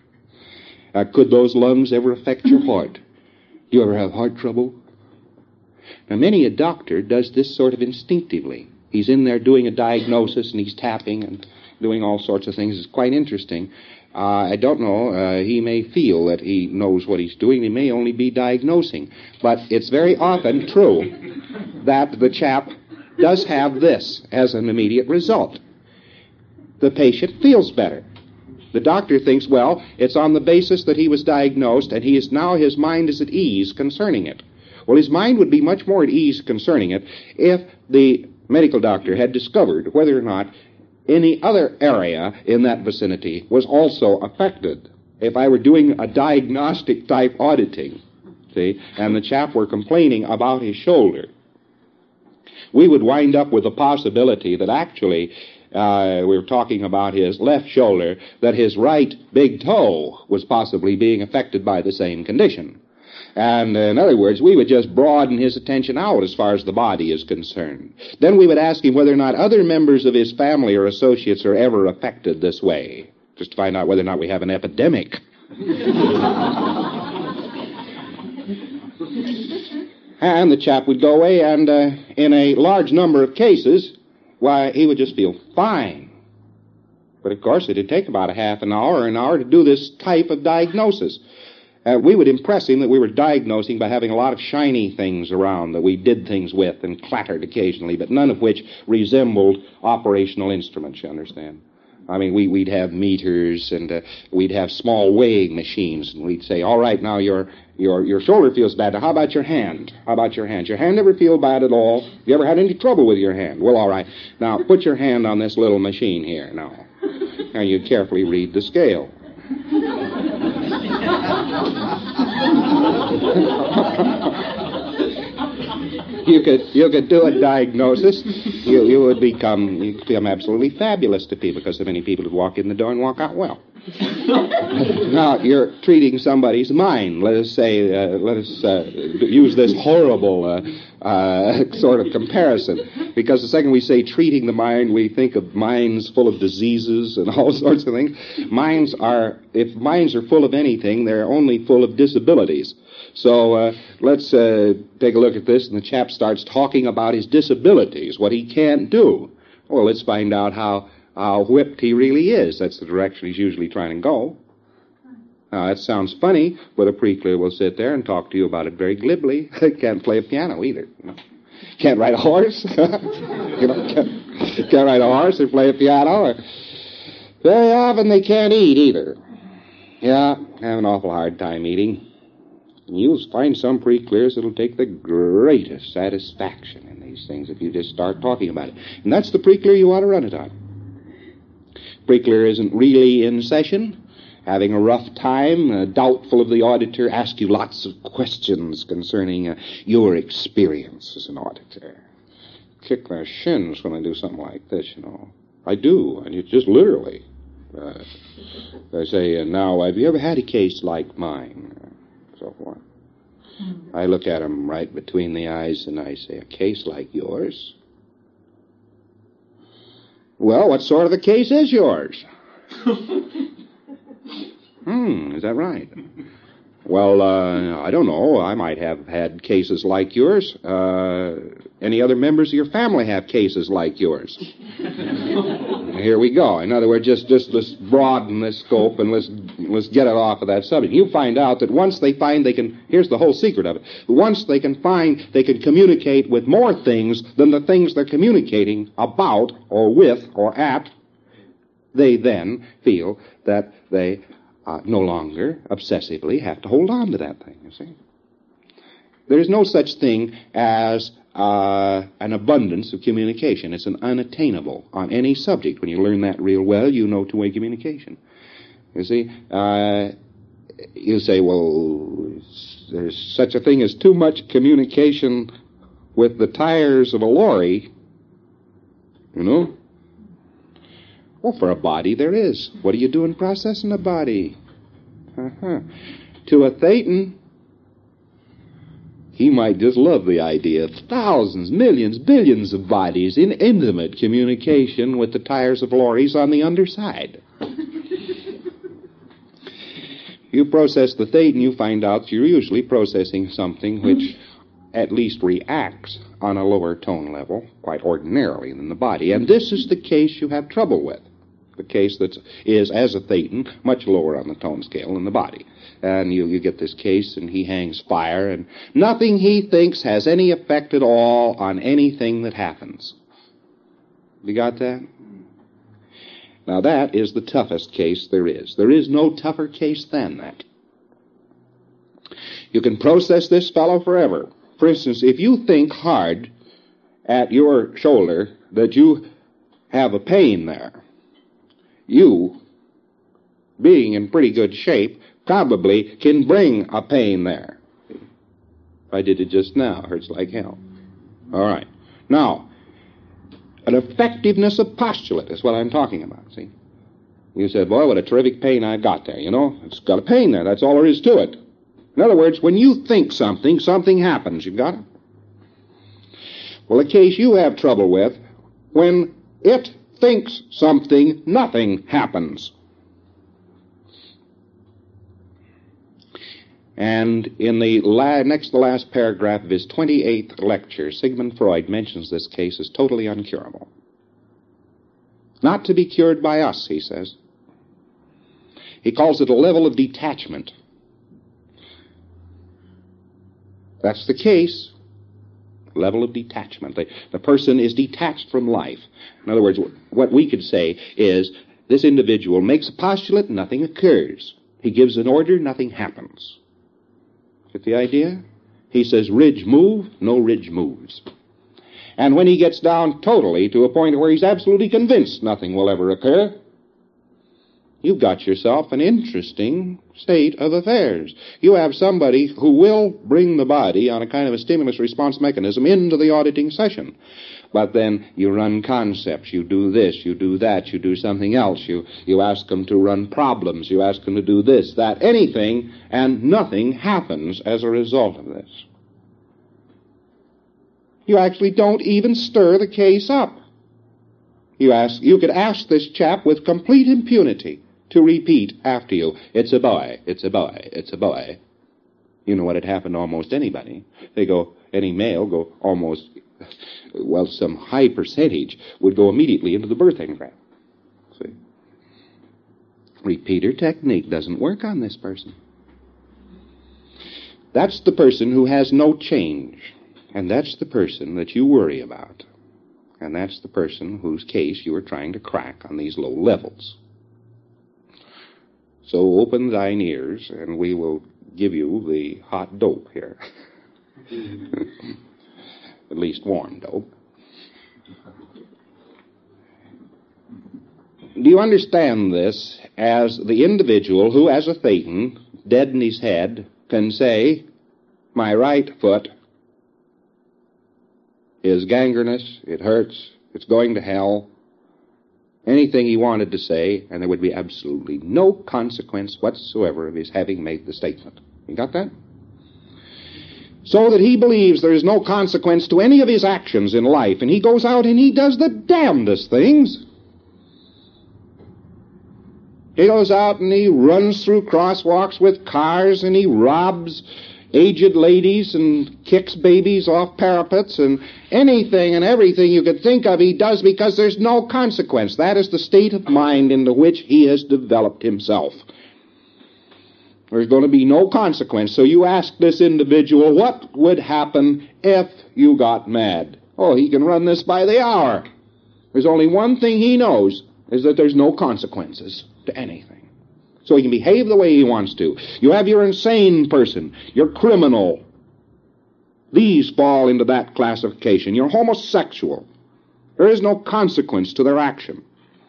Could those lungs ever affect your heart? Do you ever have heart trouble? Now, many a doctor does this sort of instinctively. He's in there doing a diagnosis, and he's tapping and doing all sorts of things. It's quite interesting. I don't know. He may feel that he knows what he's doing. He may only be diagnosing. But it's very often true that the chap does have this as an immediate result. The patient feels better. The doctor thinks, well, it's on the basis that he was diagnosed, and his mind is at ease concerning it. Well, his mind would be much more at ease concerning it if the medical doctor had discovered whether or not any other area in that vicinity was also affected. If I were doing a diagnostic type auditing, see, and the chap were complaining about his shoulder, we would wind up with the possibility that actually we were talking about his left shoulder, that his right big toe was possibly being affected by the same condition. And in other words, we would just broaden his attention out as far as the body is concerned. Then we would ask him whether or not other members of his family or associates are ever affected this way, just to find out whether or not we have an epidemic. And the chap would go away, and in a large number of cases, why, he would just feel fine. But, of course, it'd take about a half an hour or an hour to do this type of diagnosis. We would impress him that we were diagnosing by having a lot of shiny things around that we did things with and clattered occasionally, but none of which resembled operational instruments, you understand. I mean, we'd have meters, and we'd have small weighing machines, and we'd say, all right, now your shoulder feels bad. Now, how about your hand? How about your hand? Your hand never feel bad at all? You ever had any trouble with your hand? Well, all right. Now, put your hand on this little machine here now. And you carefully read the scale. You could do a diagnosis. You would become absolutely fabulous to people, because so many people would walk in the door and walk out well. Now, you're treating somebody's mind. Let us use this horrible sort of comparison, because the second we say treating the mind, we think of minds full of diseases and all sorts of things. If minds are full of anything, they're only full of disabilities. So let's take a look at this, and the chap starts talking about his disabilities, what he can't do. Well, let's find out how whipped he really is. That's the direction he's usually trying to go. Now, that sounds funny, but a pre-clear will sit there and talk to you about it very glibly. Can't play a piano either. Can't ride a horse. Can't ride a horse or play a piano. Or very often they can't eat either. Yeah, have an awful hard time eating. You'll find some pre-clears that'll take the greatest satisfaction in these things if you just start talking about it. And that's the pre-clear you want to run it on. Pre-clear isn't really in session, having a rough time, doubtful of the auditor, ask you lots of questions concerning your experience as an auditor. Kick their shins when I do something like this, you know. I do, and it's just literally. They say, now, have you ever had a case like mine? So forth. I look at him right between the eyes and I say, a case like yours? Well, what sort of a case is yours? Is that right? Well, I don't know. I might have had cases like yours. Any other members of your family have cases like yours? Here we go. In other words, just let's broaden this scope and let's get it off of that subject. You find out that once they find they can, here's the whole secret of it. Once they can find they can communicate with more things than the things they're communicating about or with or at, they then feel that they no longer obsessively have to hold on to that thing, you see. There is no such thing as an abundance of communication. It's an unattainable on any subject. When you learn that real well, you know two-way communication. You see, you say, well, there's such a thing as too much communication with the tires of a lorry, you know. Well, for a body there is. What do you do in processing a body? To a Thetan, he might just love the idea of thousands, millions, billions of bodies in intimate communication with the tires of lorries on the underside. You process the Thetan, you find out you're usually processing something which at least reacts on a lower tone level, quite ordinarily, than the body. And this is the case you have trouble with. The case that is, as a Thetan, much lower on the tone scale than the body. And you get this case, and he hangs fire, and nothing he thinks has any effect at all on anything that happens. You got that? Now, that is the toughest case there is. There is no tougher case than that. You can process this fellow forever. For instance, if you think hard at your shoulder that you have a pain there, you, being in pretty good shape, probably can bring a pain there. I did it just now. It hurts like hell. All right. Now, an effectiveness of postulate is what I'm talking about, see? You said, boy, what a terrific pain I've got there, you know? It's got a pain there. That's all there is to it. In other words, when you think something, something happens. You got it? Well, the case you have trouble with, when it thinks something, nothing happens. And in the next to the last paragraph of his 28th lecture, Sigmund Freud mentions this case as totally uncurable. Not to be cured by us, he says. He calls it a level of detachment. That's the case. Level of detachment. The person is detached from life. In other words, what we could say is This individual makes a postulate, nothing occurs. He gives an order, nothing happens. Get the idea? He says, ridge move, no ridge moves. And when he gets down totally to a point where he's absolutely convinced nothing will ever occur, you've got yourself an interesting state of affairs. You have somebody who will bring the body on a kind of a stimulus response mechanism into the auditing session. But then you run concepts, you do this, you do that, you do something else, you ask them to run problems, you ask them to do this, that, anything, and nothing happens as a result of this. You actually don't even stir the case up. You could ask this chap with complete impunity to repeat after you, it's a boy, it's a boy, it's a boy. You know what had happened to almost anybody. Any male some high percentage would go immediately into the birthing trap. See? Repeater technique doesn't work on this person. That's the person who has no change. And that's the person that you worry about. And that's the person whose case you are trying to crack on these low levels. So open thine ears, and we will give you the hot dope here. At least warm dope. Do you understand this as the individual who, as a Thetan, dead in his head, can say, my right foot is gangrenous, it hurts, it's going to hell, anything he wanted to say, and there would be absolutely no consequence whatsoever of his having made the statement. You got that? So that he believes there is no consequence to any of his actions in life, and he goes out and he does the damnedest things. He goes out and he runs through crosswalks with cars, and he robs aged ladies and kicks babies off parapets, and anything and everything you could think of he does because there's no consequence. That is the state of mind into which he has developed himself. There's going to be no consequence. So you ask this individual, what would happen if you got mad? Oh, he can run this by the hour. There's only one thing he knows, is that there's no consequences to anything. So he can behave the way he wants to. You have your insane person, your criminal. These fall into that classification. Your homosexual. There is no consequence to their action.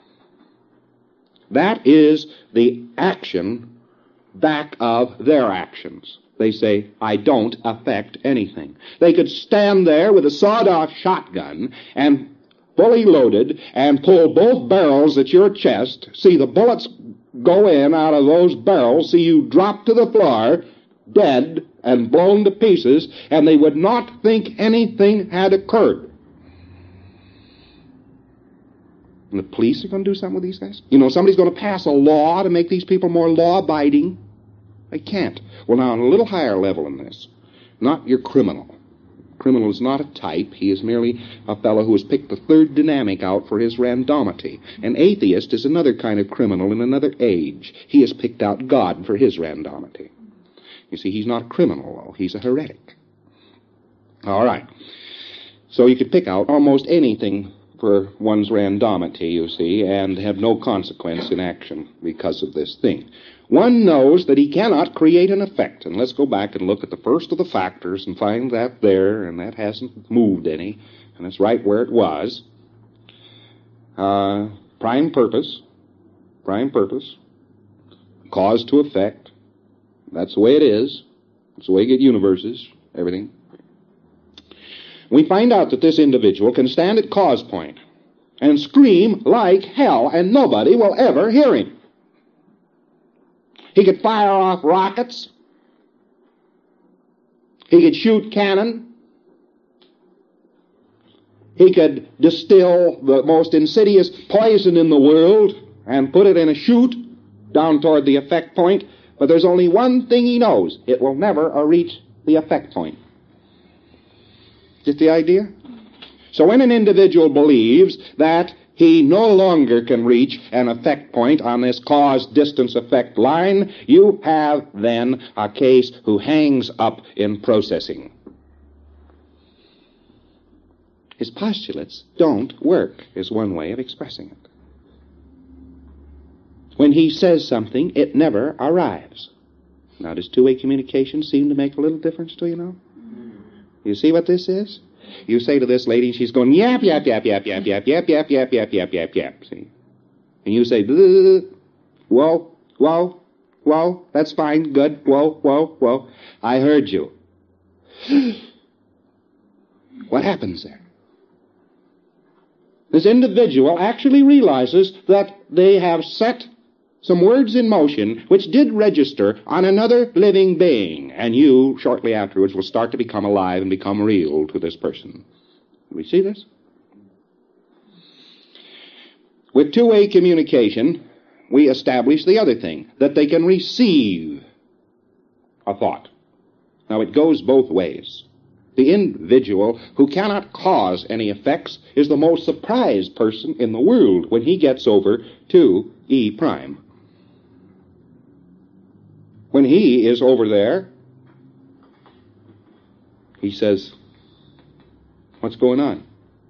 That is the action back of their actions. They say, I don't affect anything. They could stand there with a sawed-off shotgun and fully loaded and pull both barrels at your chest, see the bullets go in out of those barrels, see you drop to the floor, dead and blown to pieces, and they would not think anything had occurred. And the police are going to do something with these guys? You know, somebody's going to pass a law to make these people more law-abiding? They can't. Well, now, on a little higher level than this, not your criminal. Criminal is not a type. He is merely a fellow who has picked the third dynamic out for his randomity. An atheist is another kind of criminal in another age. He has picked out God for his randomity. You see, he's not a criminal, though. He's a heretic. All right. So you could pick out almost anything for one's randomity, you see, and have no consequence in action because of this thing. One knows that he cannot create an effect. And let's go back and look at the first of the factors and find that there, and that hasn't moved any, and it's right where it was. Prime purpose, cause to effect. That's the way it is. It's the way you get universes, everything. We find out that this individual can stand at cause point and scream like hell, and nobody will ever hear him. He could fire off rockets. He could shoot cannon. He could distill the most insidious poison in the world and put it in a chute down toward the effect point. But there's only one thing he knows. It will never reach the effect point. Get the idea? So when an individual believes that he no longer can reach an effect point on this cause-distance effect line, you have then a case who hangs up in processing. His postulates don't work, is one way of expressing it. When he says something, it never arrives. Now, does two-way communication seem to make a little difference to you now? You see what this is? You say to this lady, she's going, yap, yap, yap, yap, yap, yap, yap, yap, yap, yap, yap, yap, yap, see? And you say, whoa, whoa, whoa, that's fine, good, whoa, whoa, whoa. I heard you. What happens there? This individual actually realizes that they have set some words in motion which did register on another living being, and you, shortly afterwards, will start to become alive and become real to this person. Do we see this? With two-way communication, we establish the other thing, that they can receive a thought. Now, it goes both ways. The individual who cannot cause any effects is the most surprised person in the world when he gets over to E prime. When he is over there, he says, what's going on?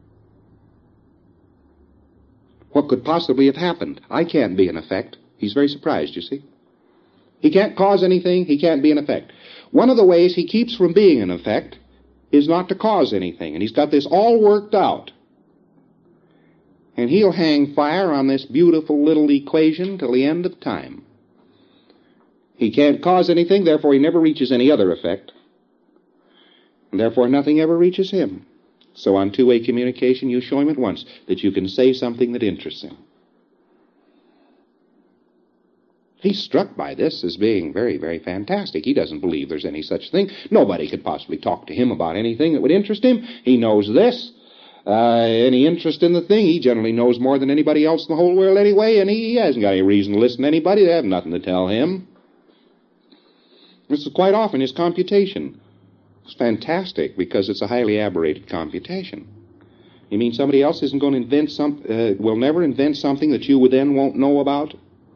What could possibly have happened? I can't be an effect. He's very surprised, you see. He can't cause anything. He can't be an effect. One of the ways he keeps from being an effect is not to cause anything. And he's got this all worked out. And he'll hang fire on this beautiful little equation till the end of time. He can't cause anything, therefore he never reaches any other effect. And therefore nothing ever reaches him. So on two-way communication, you show him at once that you can say something that interests him. He's struck by this as being very, very fantastic. He doesn't believe there's any such thing. Nobody could possibly talk to him about anything that would interest him. He knows this. Any interest in the thing, he generally knows more than anybody else in the whole world anyway, and he hasn't got any reason to listen to anybody. They have nothing to tell him. This is quite often his computation. It's fantastic because it's a highly aberrated computation. You mean somebody else isn't going to invent will never invent something that you then won't know about?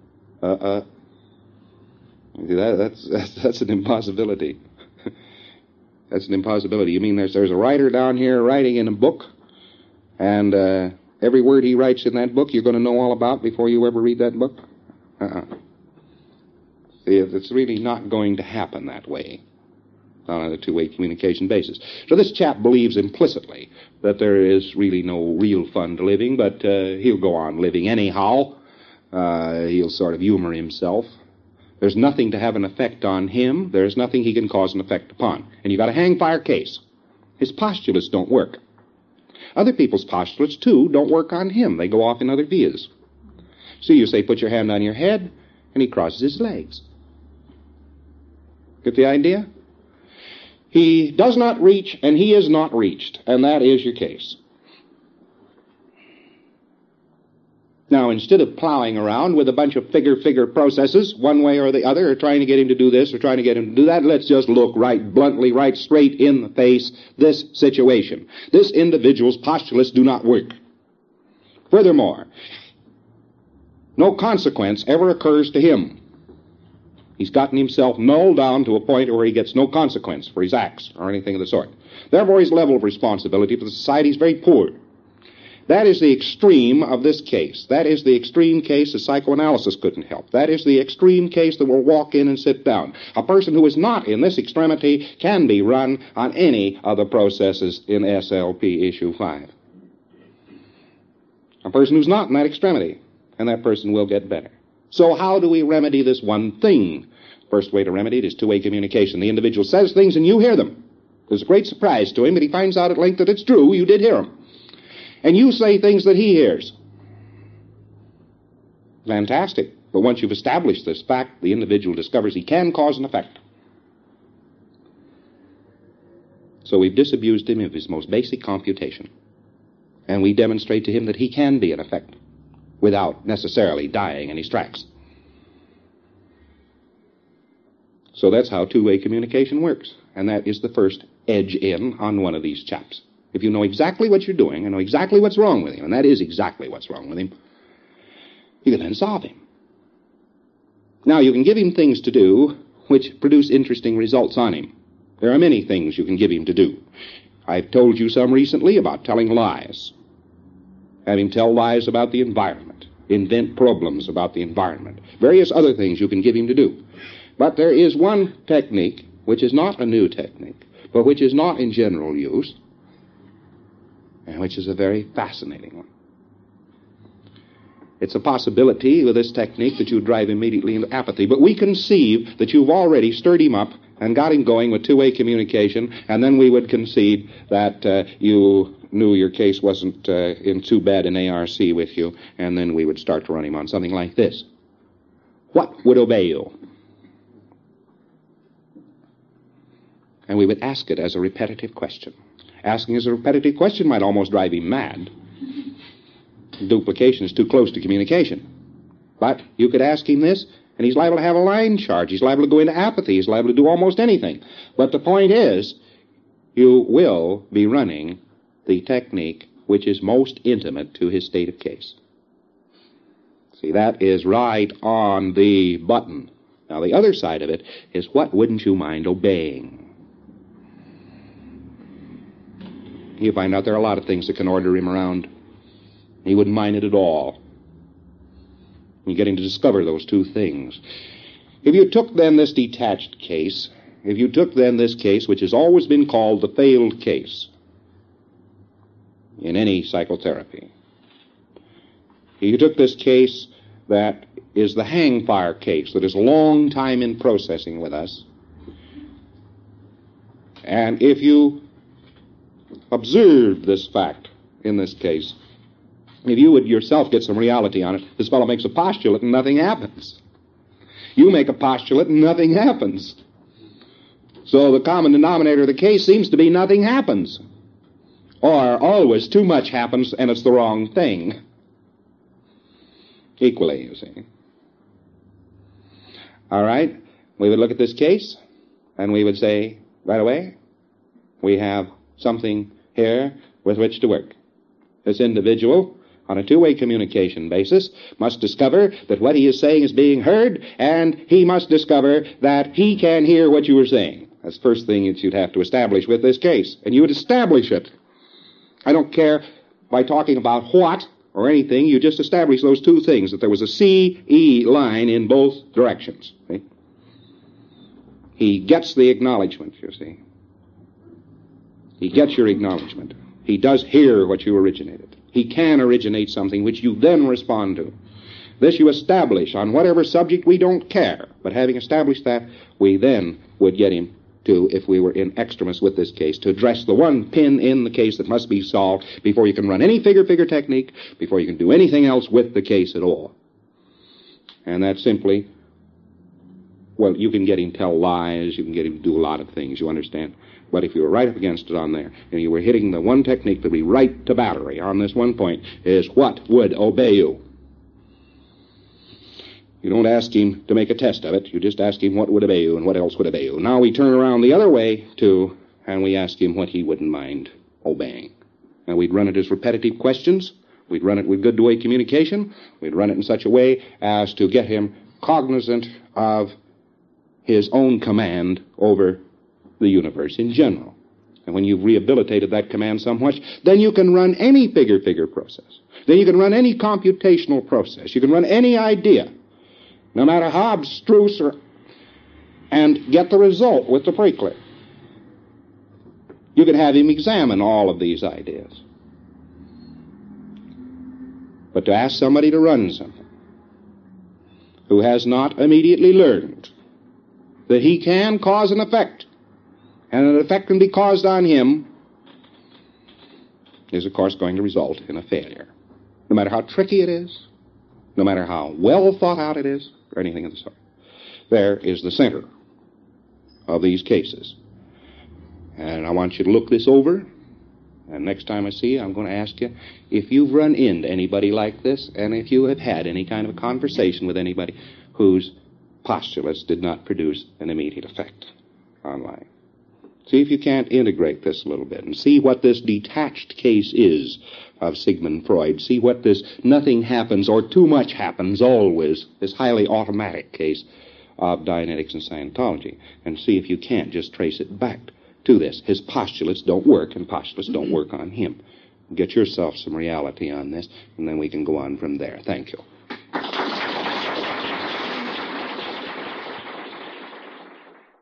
That's an impossibility. That's an impossibility. You mean there's a writer down here writing in a book, and every word he writes in that book you're going to know all about before you ever read that book? See, it's really not going to happen that way on a two-way communication basis. So this chap believes implicitly that there is really no real fun to living, but he'll go on living anyhow. He'll sort of humor himself. There's nothing to have an effect on him. There's nothing he can cause an effect upon. And you've got a hang-fire case. His postulates don't work. Other people's postulates, too, don't work on him. They go off in other vias. So you say, put your hand on your head, and he crosses his legs. Get the idea? He does not reach, and he is not reached, and that is your case. Now, instead of plowing around with a bunch of figure processes, one way or the other, or trying to get him to do this or trying to get him to do that, let's just look right bluntly, right straight in the face, this situation. This individual's postulates do not work. Furthermore, no consequence ever occurs to him. He's gotten himself nulled down to a point where he gets no consequence for his acts or anything of the sort. Therefore, his level of responsibility for the society is very poor. That is the extreme of this case. That is the extreme case that psychoanalysis couldn't help. That is the extreme case that will walk in and sit down. A person who is not in this extremity can be run on any of the processes in SLP issue 5. A person who's not in that extremity, and that person will get better. So how do we remedy this one thing? First way to remedy it is two-way communication. The individual says things and you hear them. There's a great surprise to him that he finds out at length that it's true, you did hear them. And you say things that he hears. Fantastic. But once you've established this fact, the individual discovers he can cause an effect. So we've disabused him of his most basic computation. And we demonstrate to him that he can be an effect without necessarily dying in his tracks. So that's how two-way communication works. And that is the first edge in on one of these chaps. If you know exactly what you're doing and know exactly what's wrong with him, and that is exactly what's wrong with him, you can then solve him. Now, you can give him things to do which produce interesting results on him. There are many things you can give him to do. I've told you some recently about telling lies. Have him tell lies about the environment. invent problems about the environment. Various other things you can give him to do. But there is one technique which is not a new technique, but which is not in general use, and which is a very fascinating one. It's a possibility with this technique that you drive immediately into apathy, but we conceive that you've already stirred him up and got him going with two-way communication, and then we would concede that you knew your case wasn't in too bad an ARC with you, and then we would start to run him on something like this. What would obey you? And we would ask it as a repetitive question. Asking as a repetitive question might almost drive him mad. Duplication is too close to communication. But you could ask him this, and he's liable to have a line charge. He's liable to go into apathy. He's liable to do almost anything. But the point is, you will be running the technique which is most intimate to his state of case. See, that is right on the button. Now, the other side of it is, what wouldn't you mind obeying? You find out there are a lot of things that can order him around. He wouldn't mind it at all. You're getting to discover those two things. If you took then this detached case, if you took then this case, which has always been called the failed case in any psychotherapy, you took this case that is the hang fire case, that is a long time in processing with us, and if you observe this fact in this case, if you would yourself get some reality on it, this fellow makes a postulate and nothing happens. You make a postulate and nothing happens. So the common denominator of the case seems to be nothing happens. Or always too much happens and it's the wrong thing. Equally, you see. All right, we would look at this case and we would say, right away, we have something here with which to work. This individual, on a two-way communication basis, must discover that what he is saying is being heard, and he must discover that he can hear what you are saying. That's the first thing that you'd have to establish with this case, and you would establish it. I don't care by talking about what or anything, you just establish those two things, that there was a C-E line in both directions. See? He gets the acknowledgement, you see. He gets your acknowledgement. He does hear what you originated. He can originate something which you then respond to. This you establish on whatever subject, we don't care. But having established that, we then would get him to, if we were in extremis with this case, to address the one pin in the case that must be solved before you can run any figure-figure technique, before you can do anything else with the case at all. And that's simply, well, you can get him to tell lies, you can get him to do a lot of things, you understand? But if you were right up against it on there, and you were hitting the one technique that we right to battery on this one point, is what would obey you? You don't ask him to make a test of it. You just ask him what would obey you and what else would obey you. Now we turn around the other way, too, and we ask him what he wouldn't mind obeying. And we'd run it as repetitive questions. We'd run it with good two-way communication. We'd run it in such a way as to get him cognizant of his own command over the universe in general. And when you've rehabilitated that command somewhat, then you can run any figure-figure process. Then you can run any computational process. You can run any idea, no matter how abstruse, and get the result with the preclear. You can have him examine all of these ideas. But to ask somebody to run something who has not immediately learned that he can cause an effect, and an effect can be caused on him, is, of course, going to result in a failure. No matter how tricky it is, no matter how well thought out it is, or anything of the sort. There is the center of these cases. And I want you to look this over, and next time I see you, I'm going to ask you if you've run into anybody like this, and if you have had any kind of a conversation with anybody whose postulates did not produce an immediate effect on life. See if you can't integrate this a little bit and see what this detached case is of Sigmund Freud. See what this nothing happens or too much happens always, this highly automatic case of Dianetics and Scientology. And see if you can't just trace it back to this. His postulates don't work, and postulates don't work on him. Get yourself some reality on this, and then we can go on from there. Thank you.